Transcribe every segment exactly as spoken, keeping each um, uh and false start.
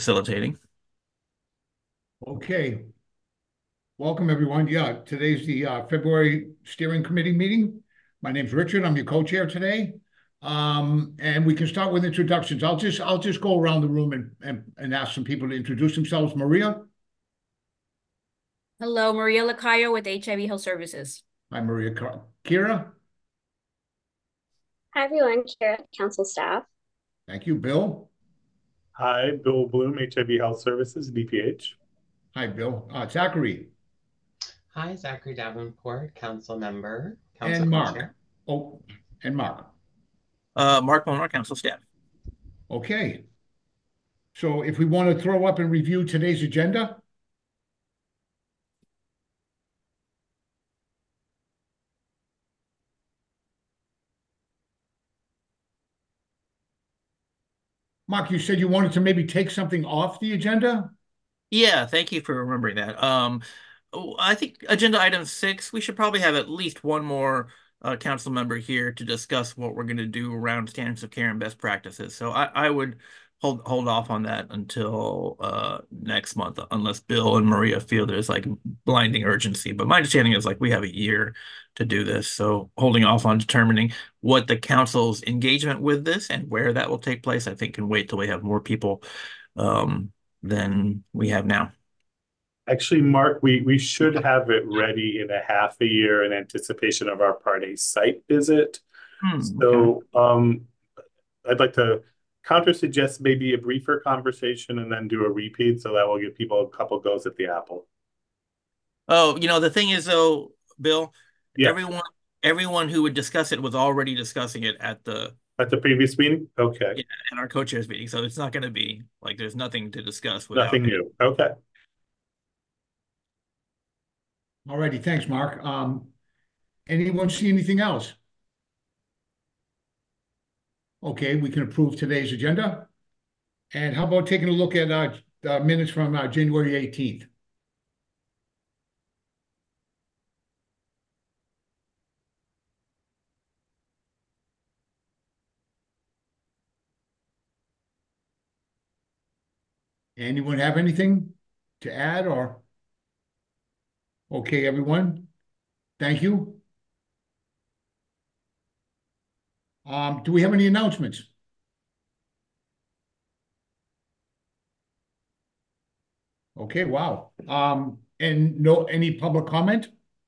facilitating. Okay, welcome everyone. Yeah, today's the uh, February Steering Committee meeting. My name's Richard. I'm your co-chair today. Um, and we can start with introductions. I'll just I'll just go around the room and, and, and ask some people to introduce themselves. Maria. Hello, Maria Lacayo with H I V Health Services. Hi, Maria. Kira. Hi, everyone. Kara, council staff. Thank you. Bill. Hi, Bill Bloom, H I V Health Services, D P H. Hi, Bill. Uh, Zachary. Hi, Zachary Davenport, council member, and council Mark. chair. Oh, and Mark. Uh, Mark Molnar, council staff. Okay. So if we want to throw up and review today's agenda. Mark, you said you wanted to maybe take something off the agenda? Yeah, thank you for remembering that. Um, I think agenda item six, we should probably have at least one more uh, council member here to discuss what we're going to do around standards of care and best practices. So I, I would hold hold off on that until uh, next month, unless Bill and Maria feel there's like blinding urgency. But my understanding is like we have a year to do this. So holding off on determining what the council's engagement with this and where that will take place, I think can wait till we have more people um, than we have now. Actually, Mark, we, we should have it ready in a half a year in anticipation of our Part A site visit. Hmm, so okay. um, I'd like to counter suggest maybe a briefer conversation and then do a repeat, so that will give people a couple goes at the apple. Oh, you know, the thing is though, Bill, yeah. everyone everyone who would discuss it was already discussing it at the at the previous meeting. Okay. Yeah, at our co-chairs meeting. So it's not going to be like there's nothing to discuss without nothing new. Okay. All righty, thanks, Mark. Um, anyone see anything else? Okay, we can approve today's agenda. And how about taking a look at uh, uh, minutes from uh, January eighteenth? Anyone have anything to add or? Okay, everyone. Thank you. Um, do we have any announcements? Okay, wow. Um, and no, any public comment?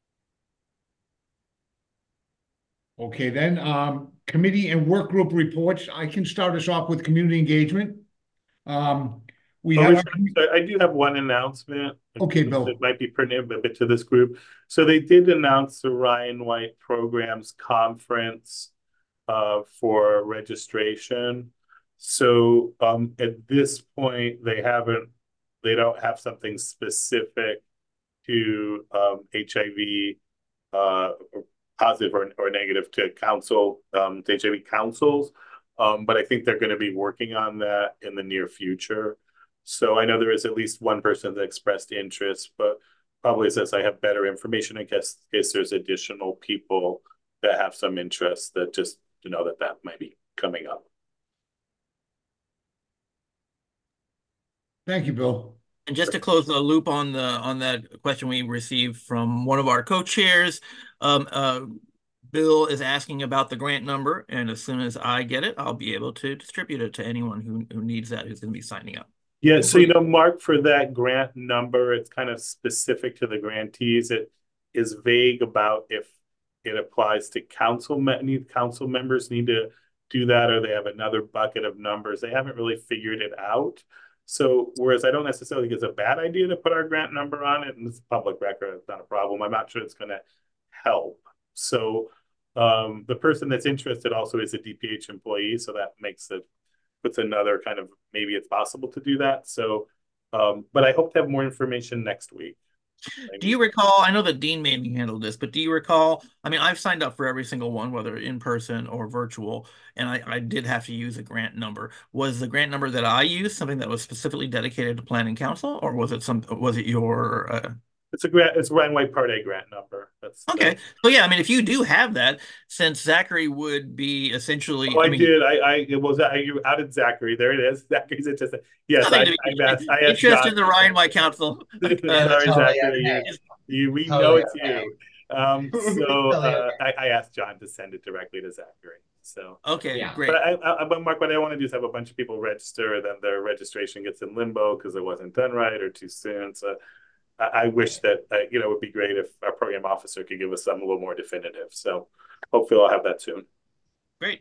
Okay, then, um, committee and work group reports. I can start us off with community engagement. Um, we oh, have. Our, I do have one announcement. Okay, Bill. It might be pertinent a bit to this group. So they did announce the Ryan White Programs Conference uh, for registration. So um, at this point, they haven't, they don't have something specific to um, H I V uh, positive or, or negative to council, um, to H I V councils. Um, but I think they're going to be working on that in the near future. So I know there is at least one person that expressed interest, but probably says I have better information in case, in case there's additional people that have some interest that just to know that that might be coming up. Thank you, Bill. And just to close the loop on the on that question we received from one of our co-chairs, um, uh, Bill is asking about the grant number, and as soon as I get it, I'll be able to distribute it to anyone who, who needs that, who's going to be signing up. Yeah, so you know, Mark, for that grant number, it's kind of specific to the grantees. It is vague about if it applies to council need council members need to do that, or they have another bucket of numbers. They haven't really figured it out. So whereas I don't necessarily think it's a bad idea to put our grant number on it, and it's public record, it's not a problem. I'm not sure it's going to help. So um, the person that's interested also is a D P H employee, so that makes it puts another kind of maybe it's possible to do that. So, um, but I hope to have more information next week. Maybe. Do you recall? I know that Dean maybe handled this, but do you recall? I mean, I've signed up for every single one, whether in person or virtual, and I, I did have to use a grant number. Was the grant number that I used something that was specifically dedicated to Planning Council, or was it some? Was it your? Uh... It's a grant. It's Ryan White Part A grant number. That's That's Okay. that's So yeah, I mean, if you do have that, since Zachary would be essentially, Oh, I I mean, did. I, I, it was, I, you outed Zachary. There it is. Zachary's interested. Yes, nothing I, to I've be asked, I asked interested John in the to Ryan send White Council. it. Uh, Sorry, Totally Zachary, okay. you, you, we know Totally it's okay. you. Um, so, Totally uh, okay. I, I asked John to send it directly to Zachary. So, okay, Yeah. but great. I, I, but Mark, what I want to do is have a bunch of people register, then their registration gets in limbo because it wasn't done right or too soon. So I, I wish that, uh, you know, it would be great if our program officer could give us something a little more definitive. So hopefully I'll have that soon. Great.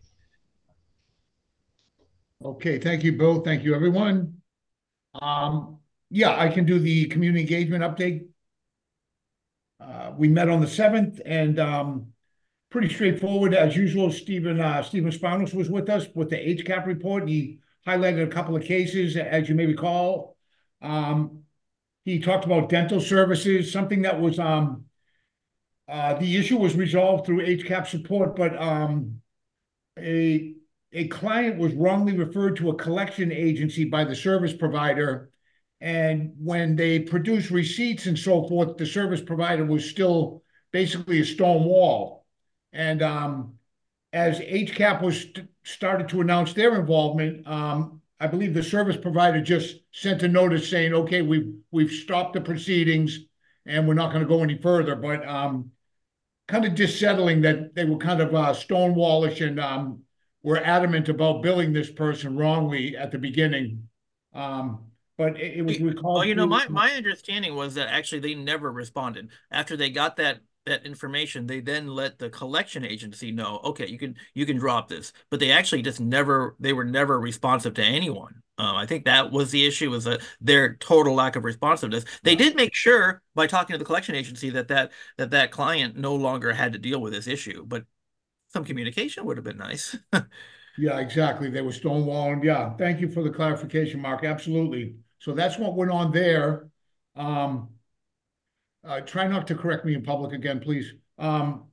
Okay, thank you, Bill. Thank you, everyone. Um, yeah, I can do the community engagement update. Uh, we met on the seventh and um, pretty straightforward as usual. Stephen uh, Stephen Spanos was with us with the H CAP report. He highlighted a couple of cases, as you may recall. Um, he talked about dental services, something that was um, uh, the issue was resolved through H CAP support, but um, a a client was wrongly referred to a collection agency by the service provider. And when they produced receipts and so forth, the service provider was still basically a stone wall. And um, as H CAP was st- started to announce their involvement, um, I believe the service provider just sent a notice saying, okay, we've, we've stopped the proceedings and we're not going to go any further. But um, kind of just settling that they were kind of uh, stonewallish and um, were adamant about billing this person wrongly at the beginning. Um, but it, it was Well, recalled you know, through. my my understanding was that actually they never responded. After they got that that information, they then let the collection agency know, okay, you can you can drop this. But they actually just never they were never responsive to anyone. Um, I think that was the issue, was that their total lack of responsiveness. They did make sure by talking to the collection agency that that that that client no longer had to deal with this issue, but some communication would have been nice. Yeah, exactly. They were stonewalling. Yeah, thank you for the clarification, Mark. Absolutely. So that's what went on there. Um, uh, try not to correct me in public again, please. Um,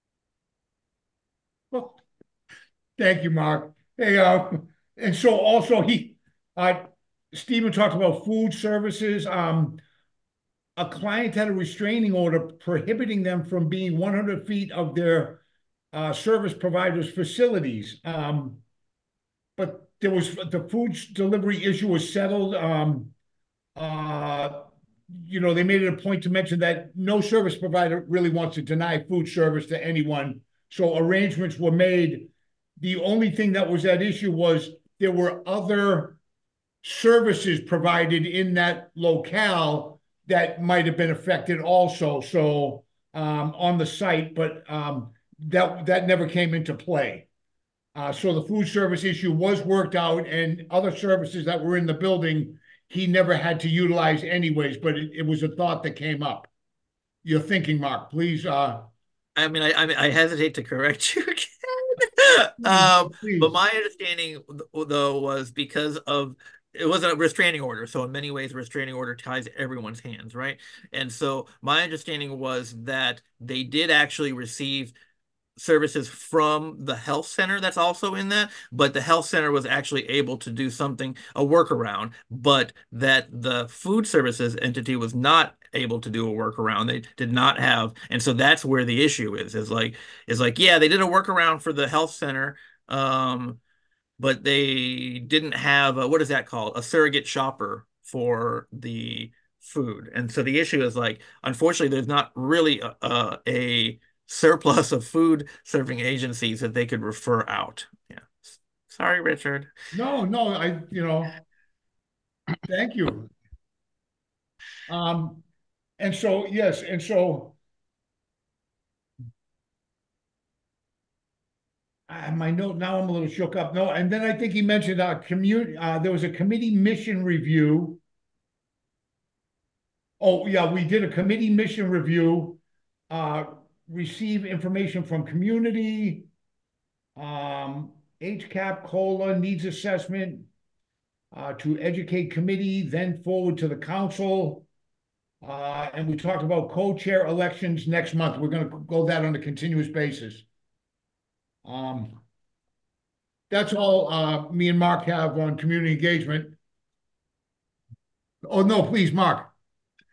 well, thank you, Mark. Hey, uh, and so also he, uh, Stephen talked about food services. Um, a client had a restraining order prohibiting them from being one hundred feet of their uh, service provider's facilities. Um, but there was the food delivery issue was settled. Um, uh, you know, they made it a point to mention that no service provider really wants to deny food service to anyone. So arrangements were made. The only thing that was at issue was there were other services provided in that locale that might have been affected also. So um, on the site, but um, that that never came into play. Uh, so the food service issue was worked out, and other services that were in the building, he never had to utilize anyways. But it, it was a thought that came up. You're thinking, Mark, please. Uh, I mean, I I, mean, I hesitate to correct you again. please, Um, but please. my understanding though was because of it wasn't a restraining order, so in many ways, a restraining order ties everyone's hands, right? And so my understanding was that they did actually receive services from the health center that's also in that, but the health center was actually able to do something, a workaround, but that the food services entity was not able to do a workaround. They did not have, and so that's where the issue is, is like, is like, yeah, they did a workaround for the health center, um, but they didn't have a, what is that called? A surrogate shopper for the food. And so the issue is like, unfortunately, there's not really a, a, a surplus of food serving agencies that they could refer out. Yeah. Sorry, Richard. No, no, I, you know, thank you. Um, and so yes, and so uh, my note now I'm a little shook up. No, and then I think he mentioned uh, community. Uh, there was a committee mission review. Oh yeah, we did a committee mission review. Uh, receive information from community. Um, H CAP COLA needs assessment uh, to educate committee, then forward to the council. Uh, and we talked about co-chair elections next month. We're going to go that on a continuous basis. Um, that's all uh, me and Mark have on community engagement. Oh, no, please, Mark.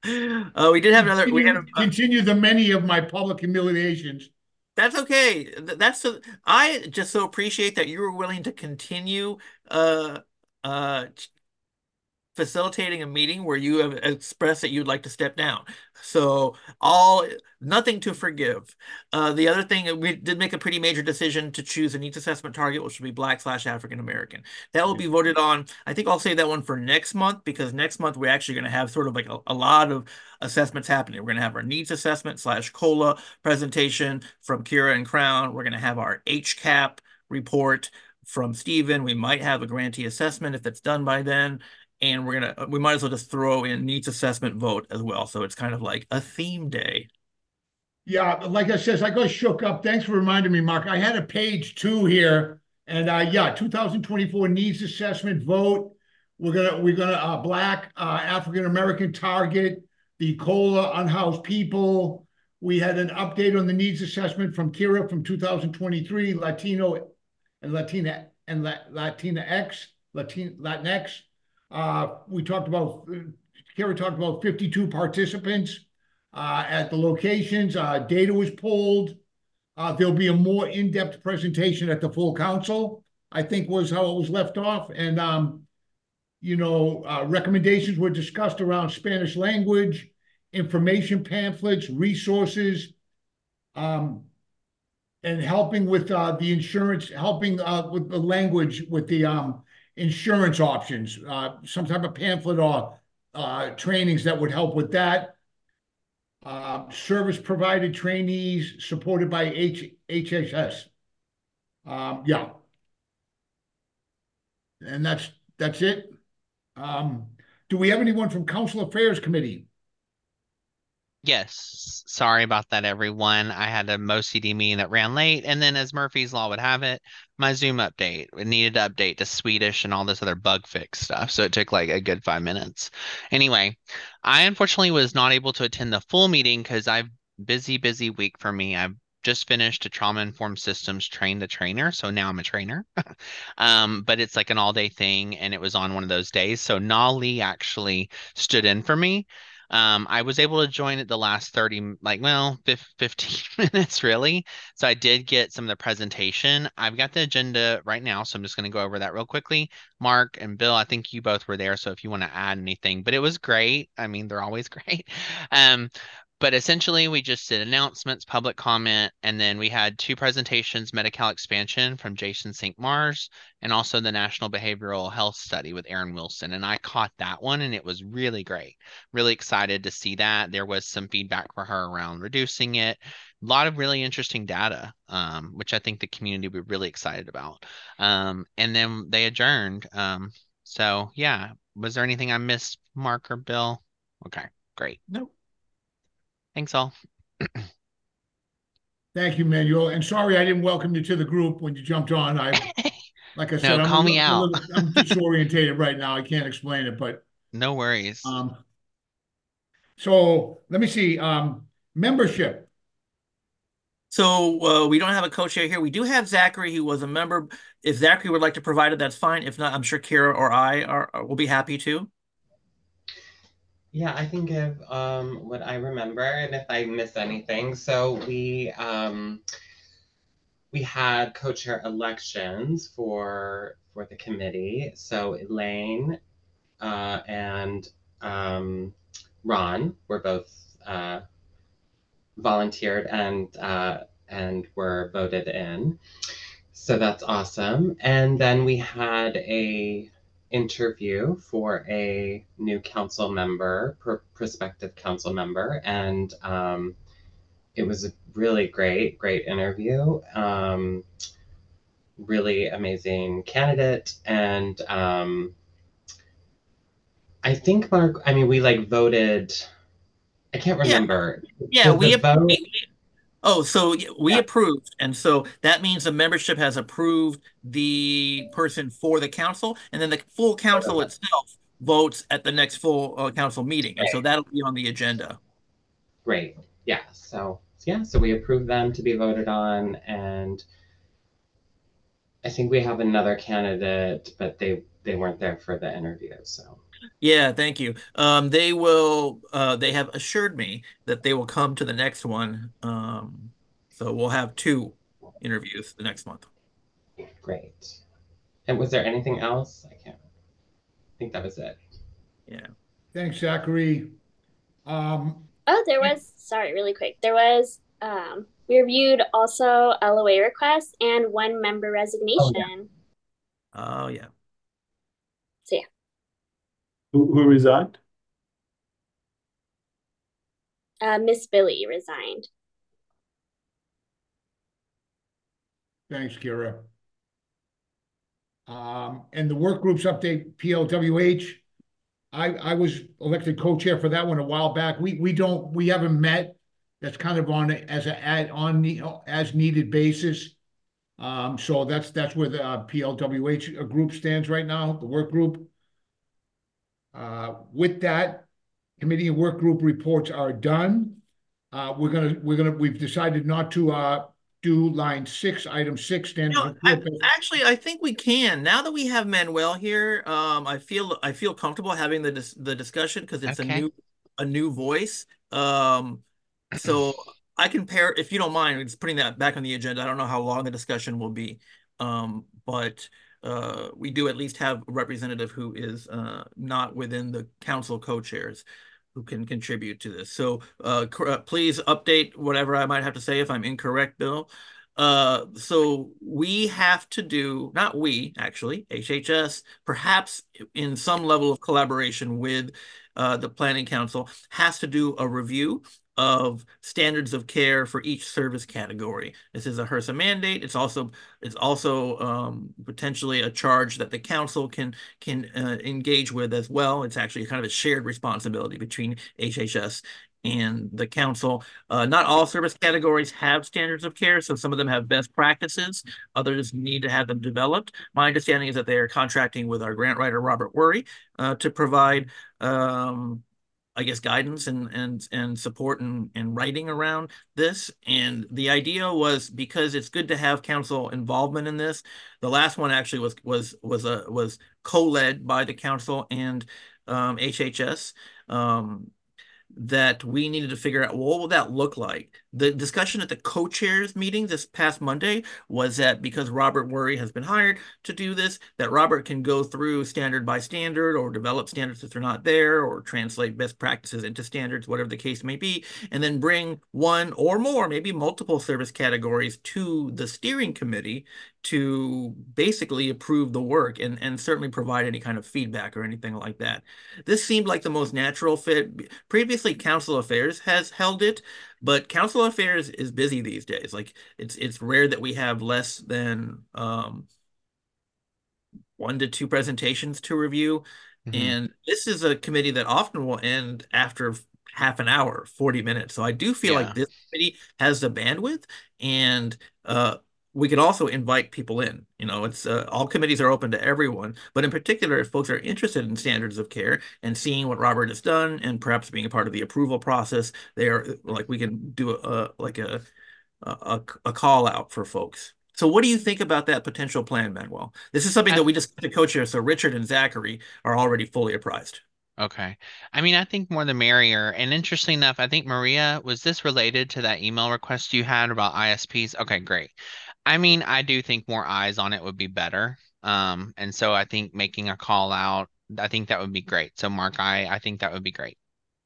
Uh, we did have another. We had Continue, a, uh, continue the many of my public humiliations. That's okay. Th- That's the, I just so appreciate that you were willing to continue uh uh facilitating a meeting where you have expressed that you'd like to step down. So all nothing to forgive. Uh, the other thing, we did make a pretty major decision to choose a needs assessment target, which will be Black slash African American. That will be voted on. I think I'll save that one for next month because next month we're actually going to have sort of like a, a lot of assessments happening. We're going to have our needs assessment slash COLA presentation from Kira and Crown. We're going to have our H CAP report from Stephen. We might have a grantee assessment if that's done by then. And we're gonna we might as well just throw in needs assessment vote as well. So it's kind of like a theme day. Yeah, like I says, I got shook up. Thanks for reminding me, Mark. I had a page two here, and uh, yeah, two thousand twenty-four needs assessment vote. We're gonna we're gonna uh, Black uh, African American target, the COLA unhoused people. We had an update on the needs assessment from Kira from two thousand twenty-three, Latino and Latina and La, Latina X, Latin Latinx. Uh, we talked about Kara talked about fifty-two participants uh, at the locations. Uh, data was pulled. Uh, there'll be a more in-depth presentation at the full council, I think was how it was left off. And, um, you know, uh, recommendations were discussed around Spanish language, information pamphlets, resources, um, and helping with uh, the insurance, helping uh, with the language, with the um, insurance options, uh, some type of pamphlet or uh, trainings that would help with that. Uh, service provided trainees supported by H HHS. Um, yeah. And that's that's it. Um, do we have anyone from Council Affairs Committee? Yes, sorry about that, everyone. I had a MoCD meeting that ran late, and then as Murphy's Law would have it, my Zoom update, it needed to update to Swedish and all this other bug fix stuff, so it took like a good five minutes. Anyway, I unfortunately was not able to attend the full meeting because I've busy, busy week for me. I've just finished a trauma-informed systems train the trainer, so now I'm a trainer. Um, but it's like an all-day thing, and it was on one of those days, so Nali actually stood in for me. Um, I was able to join at the last thirty, like, well, fifteen minutes really. So I did get some of the presentation. I've got the agenda right now, so I'm just going to go over that real quickly. Mark and Bill, I think you both were there, so if you want to add anything, but it was great. I mean, they're always great. Um, but essentially, we just did announcements, public comment, and then we had two presentations, Medi-Cal expansion from Jason Saint Mars, and also the National Behavioral Health Study with Aaron Wilson. And I caught that one, and it was really great. Really excited to see that. There was some feedback for her around reducing it. A lot of really interesting data, um, which I think the community would be really excited about. Um, and then they adjourned. Um, so, yeah. Was there anything I missed, Mark or Bill? Okay, great. No. Thanks all. Thank you, Manuel. And sorry I didn't welcome you to the group when you jumped on. I, like I said, No, I'm, a, call me I'm, a out. little, I'm disorientated right now. I can't explain it, but No worries. um, so let me see. Um, membership. So uh, we don't have a co-chair here. We do have Zachary, who was a member. If Zachary would like to provide it, that's fine. If not, I'm sure Kira or I are, are will be happy to. Yeah, I can give um, what I remember, and if I miss anything. So we um, we had co-chair elections for for the committee. So Elaine uh, and um, Ron were both uh, volunteered and uh, and were voted in. So that's awesome. And then we had a interview for a new council member, pr- prospective council member, and um, it was a really great, great interview. Um, really amazing candidate, and um, I think Mark. I mean, we like voted. I can't Yeah, remember. yeah. Did We, the vote? we oh, so we Yeah. approved, and so that means the membership has approved the person for the council, and then the full council itself votes at the next full uh, council meeting, and so Right. that'll be on the agenda. Great. Yeah. So yeah. So we approved them to be voted on, and I think we have another candidate, but they they weren't there for the interview. So Yeah, thank you. Um, they will, uh, they have assured me that they will come to the next one. Um, so we'll have two interviews the next month. Great. And was there anything else? I can't I think that was it. Yeah. Thanks, Zachary. Um, Oh, there was, sorry, really quick. There was, um, we reviewed also L O A requests and one member Oh yeah. resignation. Oh, yeah. So yeah, Who, who resigned? uh, Miss Billy resigned. thanks, Kira. Um, and the work groups update, P L W H. I, I was elected co-chair for that one a while back. We, we don't, we haven't met. That's kind of on a- as a, add on the, as needed basis. Um, so that's, that's where the uh, P L W H group stands right now, the work group. Uh, with that, committee and work group reports are done. Uh, we're gonna, we're gonna, we've decided not to, uh, do line six, item six, You standards know, of I, care. actually, I think we can. Now that we have Manuel here, um, I feel I feel comfortable having the dis the discussion because it's a Okay. new a new voice. Um, so I can pair, if you don't mind, just putting that back on the agenda. I don't know how long the discussion will be, um, but uh, we do at least have a representative who is uh, not within the council co-chairs who can contribute to this. So uh, please update whatever I might have to say if I'm incorrect, Bill. Uh, so we have to do, not we, actually, H H S, perhaps in some level of collaboration with uh, the Planning Council, has to do a review of standards of care for each service category. This is a HRSA mandate. It's also it's also um, potentially a charge that the council can can uh, engage with as well. It's actually kind of a shared responsibility between H H S and the council. Uh, not all service categories have standards of care, so some of them have best practices. Others need to have them developed. My understanding is that they are contracting with our grant writer, Robert Worry, uh, to provide um, I guess guidance and and and support and, and writing around this. And the idea was because it's good to have council involvement in this. The last one actually was was was a was co-led by the council and um, H H S. Um, that we needed to figure out, well, what will that look like? The discussion at the co-chairs meeting this past Monday was that because Robert Worry has been hired to do this, that Robert can go through standard by standard or develop standards if they're not there or translate best practices into standards, whatever the case may be, and then bring one or more, maybe multiple service categories to the steering committee to basically approve the work and, and certainly provide any kind of feedback or anything like that. This seemed like the most natural fit. Previously, Council Affairs has held it, but Council Affairs is busy these days. Like it's it's rare that we have less than um, one to two presentations to review. Mhm. And this is a committee that often will end after half an hour, forty minutes. So I do feel like Yeah. this committee has the bandwidth, and uh, we could also invite people in. You know, it's uh, all committees are open to everyone, but in particular, if folks are interested in standards of care and seeing what Robert has done, and perhaps being a part of the approval process, they are like we can do a, a like a, a a call out for folks. So what do you think about that potential plan, Manuel? This is something I, that we just to co-chair, so Richard and Zachary are already fully apprised. okay. I mean, I think more the merrier. And interesting enough, I think Maria, was this related to that email request you had about I S Ps? Okay, great. I mean, I do think more eyes on it would be better. Um, and so I think making a call out, I think that would be great. So Mark, I I think that would be great.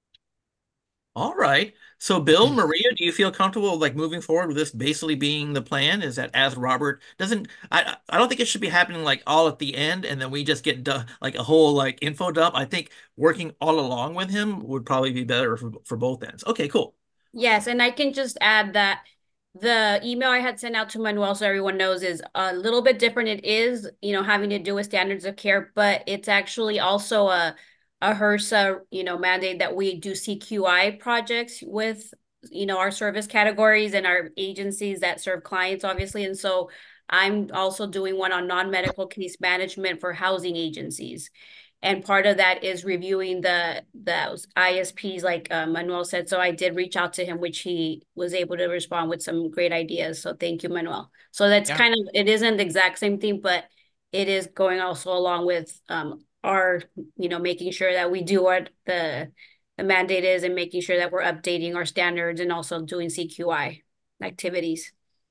All right. So Bill, Maria, do you feel comfortable like moving forward with this basically being the plan? Is that as Robert doesn't I I don't think it should be happening like all at the end and then we just get done, like a whole like info dump. I think working all along with him would probably be better for, for both ends. Okay, cool. Yes, and I can just add that the email I had sent out to Manuel, so everyone knows, is a little bit different. It is, you know, having to do with standards of care, but it's actually also a a HRSA, you know, mandate that we do C Q I projects with, you know, our service categories and our agencies that serve clients, obviously. And so I'm also doing one on non-medical case management for housing agencies. And part of that is reviewing the those I S Ps, like uh, Manuel said. So I did reach out to him, which he was able to respond with some great ideas. So thank you, Manuel. So that's Yeah. kind of, it isn't the exact same thing, but it is going also along with um, are, you know, making sure that we do what the the mandate is and making sure that we're updating our standards and also doing C Q I activities.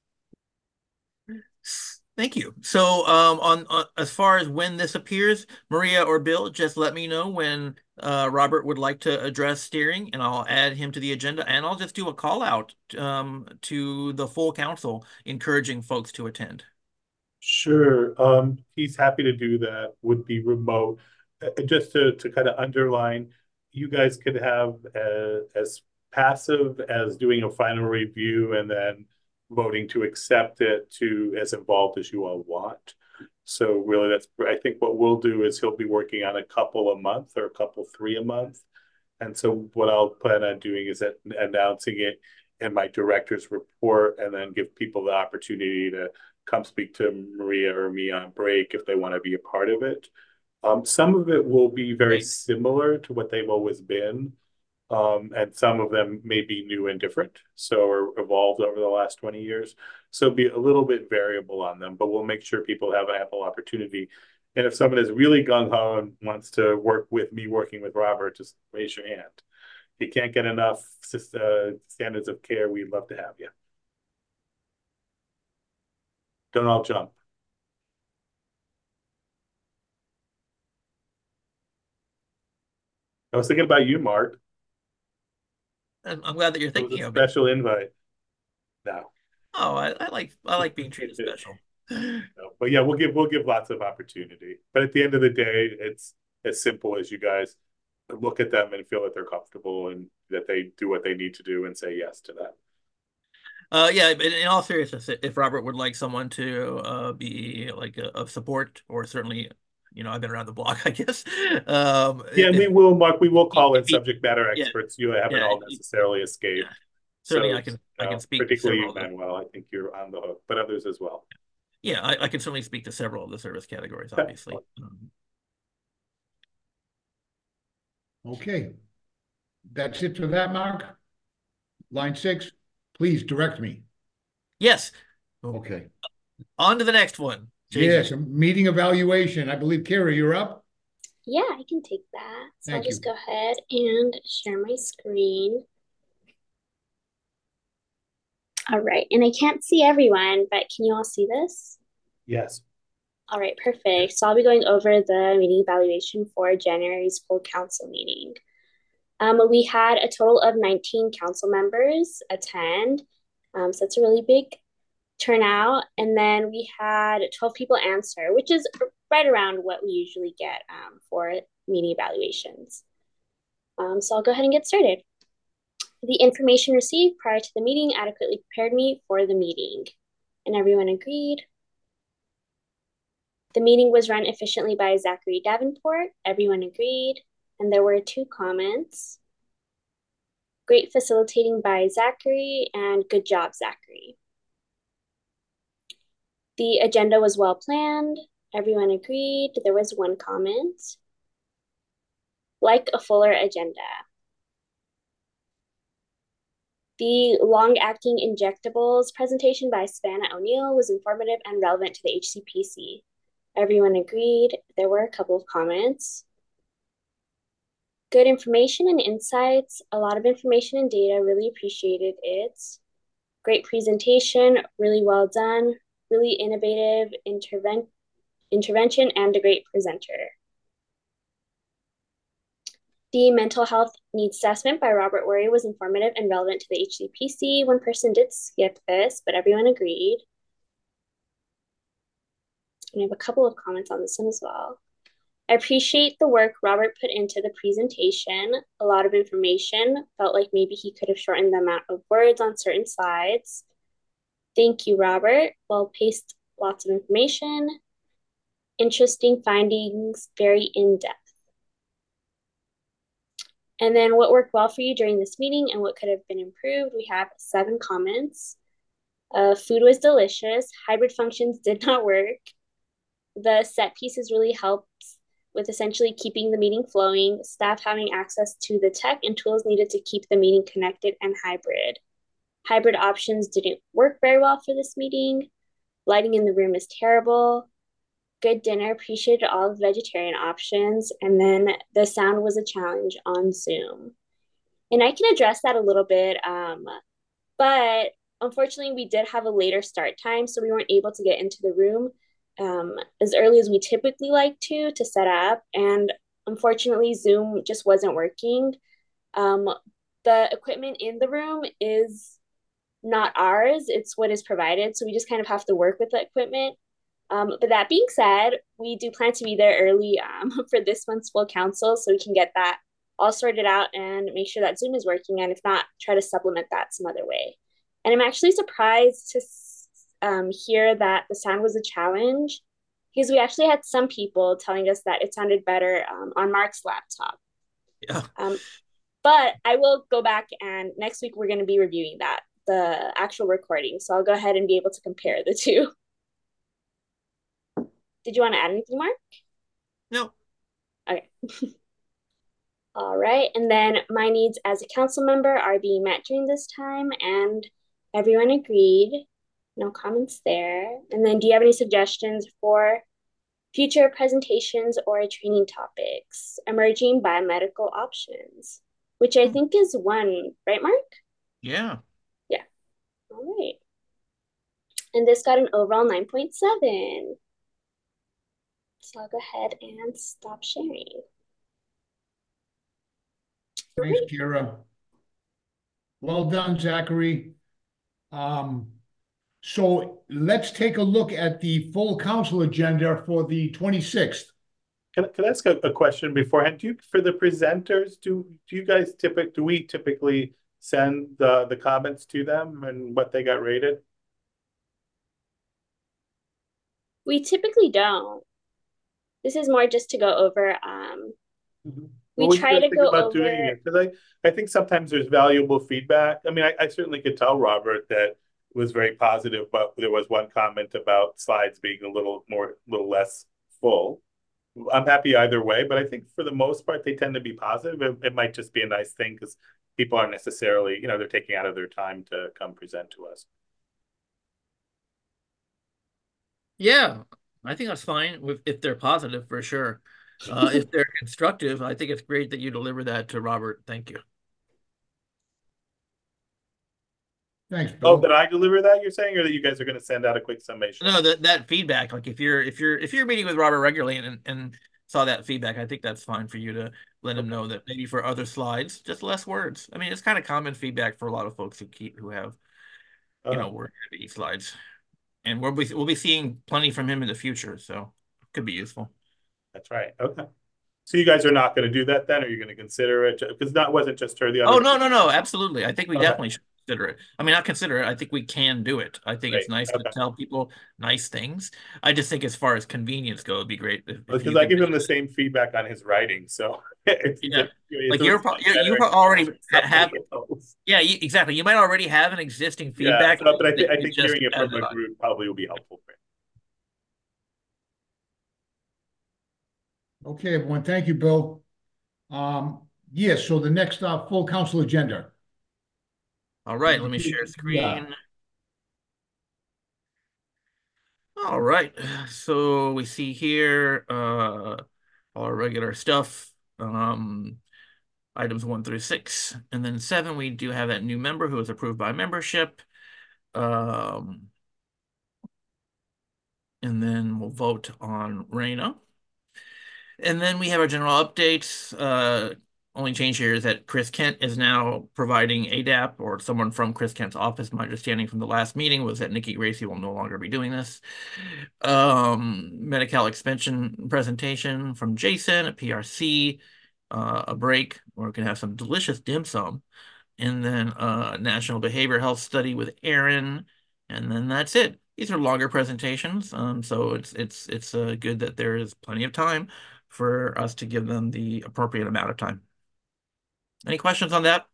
Thank you. So, um, on, on as far as when this appears, Maria or Bill, just let me know when uh, Robert would like to address steering, and I'll add him to the agenda, and I'll just do a call out um, to the full council, encouraging folks to attend. Sure. Um, he's happy to do that, would be remote. Uh, just to, to kind of underline, you guys could have uh, as passive as doing a final review and then voting to accept it to as involved as you all want. So really that's, I think what we'll do is he'll be working on a couple a month or a couple three a month. And so what I'll plan on doing is that announcing it in my director's report and then give people the opportunity to come speak to Maria or me on break if they want to be a part of it. Um, some of it will be very Great. similar to what they've always been. Um, and some of them may be new and different, so or evolved over the last twenty years. So be a little bit variable on them, but we'll make sure people have ample opportunity. And if someone is really gung-ho and wants to work with me working with Robert, just raise your hand. If you can't get enough uh, standards of care, we'd love to have you. Don't all jump. I was thinking about you, Mark. I'm, I'm glad that you're It was thinking a of it. special invite. No. Oh, I, I like I like being treated special. No, but yeah, we'll give we'll give lots of opportunity. But at the end of the day, it's as simple as you guys look at them and feel that they're comfortable and that they do what they need to do and say yes to that. Uh, yeah, but in all seriousness, if Robert would like someone to uh, be like a, of support, or certainly, you know, I've been around the block, I guess. Um, Yeah, and we if, will, Mark, we will call in if he, subject matter yeah, experts. You haven't yeah, all if, necessarily yeah, escaped. certainly So, I can I can uh, speak to particularly several you, of them. Manuel, I think you're on the hook, but others as well. Yeah, I, I can certainly speak to several of the service categories, Okay. obviously. Um, Okay. That's it for that, Mark. Line six, please direct me. yes. Okay. On to the next one. Yes, a meeting evaluation. I believe, Kara, you're up. Yeah, I can take that. So Thank I'll just you. go ahead and share my screen. All right, and I can't see everyone, but can you all see this? Yes. All right, perfect. So I'll be going over the meeting evaluation for January's full council meeting. Um, we had a total of nineteen council members attend. Um, so it's a really big turnout. And then we had twelve people answer, which is right around what we usually get um, for meeting evaluations. Um, so I'll go ahead and get started. The information received prior to the meeting adequately prepared me for the meeting. And everyone agreed. The meeting was run efficiently by Zachary Davenport. Everyone agreed. And there were two comments. Great facilitating by Zachary, and good job, Zachary. The agenda was well planned. Everyone agreed. There was one comment. Like a fuller agenda. The long-acting injectables presentation by Savannah O'Neill was informative and relevant to the H C P C. Everyone agreed. There were a couple of comments. Good information and insights. A lot of information and data. Really appreciated it. Great presentation. Really well done. Really innovative interven intervention and a great presenter. The mental health needs assessment by Robert Worry was informative and relevant to the H C P C. One person did skip this, but everyone agreed. And I have a couple of comments on this one as well. I appreciate the work Robert put into the presentation. A lot of information. Felt like maybe he could have shortened the amount of words on certain slides. Thank you, Robert. Well paced, lots of information. Interesting findings, very in-depth. And then what worked well for you during this meeting and what could have been improved? We have seven comments. Uh, food was delicious. Hybrid functions did not work. The set pieces really helped with essentially keeping the meeting flowing, staff having access to the tech and tools needed to keep the meeting connected and hybrid. Hybrid options didn't work very well for this meeting. Lighting in the room is terrible. good dinner, appreciated all the vegetarian options, and then the sound was a challenge on Zoom. And I can address that a little bit, um, but unfortunately, we did have a later start time, so we weren't able to get into the room um, as early as we typically like to to set up. And unfortunately, Zoom just wasn't working. Um, the equipment in the room is not ours, it's what is provided. So we just kind of have to work with the equipment. Um, but that being said, we do plan to be there early um, for this month's full council so we can get that all sorted out and make sure that Zoom is working. And if not, try to supplement that some other way. And I'm actually surprised to um, hear that the sound was a challenge because we actually had some people telling us that it sounded better um, on Mark's laptop. Yeah. Um, but I will go back and next week we're going to be reviewing that, the actual recording. So I'll go ahead and be able to compare the two. Did you want to add anything, Mark? No. Okay. All right. And then my needs as a council member are being met during this time, and everyone agreed. No comments there. And then do you have any suggestions for future presentations or training topics? Emerging biomedical options, which I think is one, right, Mark? Yeah. Yeah. All right. And this got an overall nine point seven. So I'll go ahead and stop sharing. Thanks, Kira. Well done, Zachary. Um, so let's take a look at the full council agenda for the twenty-sixth. Can, can I ask a, a question beforehand? Do you, for the presenters, do do you guys typically, do we typically send the, the comments to them and what they got rated? We typically don't. This is more just to go over. Um, Mm-hmm. We Well, try you to think go about over. doing it because I, I think sometimes there's valuable feedback. I mean, I, I certainly could tell Robert that it was very positive, but there was one comment about slides being a little more, a little less full. I'm happy either way, but I think for the most part, they tend to be positive. It, it might just be a nice thing because people aren't necessarily, you know, they're taking out of their time to come present to us. Yeah, I think that's fine with, if they're positive for sure. Uh, if they're constructive, I think it's great that you deliver that to Robert. Thank you. Thanks, Oh, Bill. that I deliver that, you're saying, or that you guys are going to send out a quick summation? No, that that feedback, like if you're if you're if you're meeting with Robert regularly and and saw that feedback, I think that's fine for you to let him know that maybe for other slides, just less words. I mean, it's kind of common feedback for a lot of folks who keep who have, you know, Oh, word heavy slides. And we'll be we'll be seeing plenty from him in the future, so it could be useful. that's right. Okay. So you guys are not going to do that then, or you're going to consider it? Because that wasn't just her, the Oh, other. no, no, no, absolutely. I think we Okay. definitely should consider it. I mean, not consider it. I think we can do it. I think it's Great. nice to Okay. tell people nice things. I just think as far as convenience go, it'd be great if, if Because you I could. give him the same feedback on his writing, so it's, Yeah, it's like you're, pro- you you pro- already ha- have. Yeah, you, exactly. You might already have an existing Yeah, feedback so, but I that think I you think just hearing it from added a on. group probably will be helpful for him. Okay, everyone. Thank you, Bill. Um, yes, so the next uh, full council agenda. All right, let me share Yeah. screen. All right, so we see here uh, all our regular stuff. Um, items one through six, and then seven, we do have that new member who is approved by membership. Um, and then we'll vote on Raina. And then we have our general updates. Uh, only change here is that Chris Kent is now providing A D A P or someone from Chris Kent's office. My understanding from the last meeting was that Nikki Gracie will no longer be doing this. Um, Medi-Cal expansion presentation from Jason at P R C. Uh, a break where we can have some delicious dim sum. And then uh, National Behavioral Health Study with Aaron. And then that's it. These are longer presentations, um, so it's it's it's uh, good that there is plenty of time for us to give them the appropriate amount of time. Any questions on that?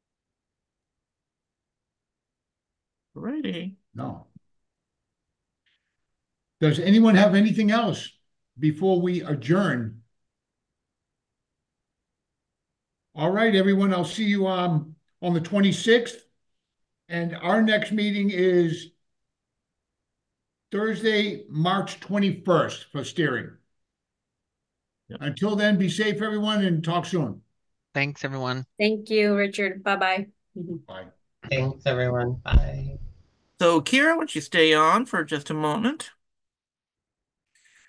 Righty. No. Does anyone have anything else before we adjourn? All right, everyone, I'll see you um, on the twenty-sixth. And our next meeting is Thursday, March twenty-first for steering. Yep. Until then, be safe, everyone, and talk soon. Thanks, everyone. Thank you, Richard. Bye-bye. Bye. Thanks, everyone. Bye. So, Kira, why don't you stay on for just a moment?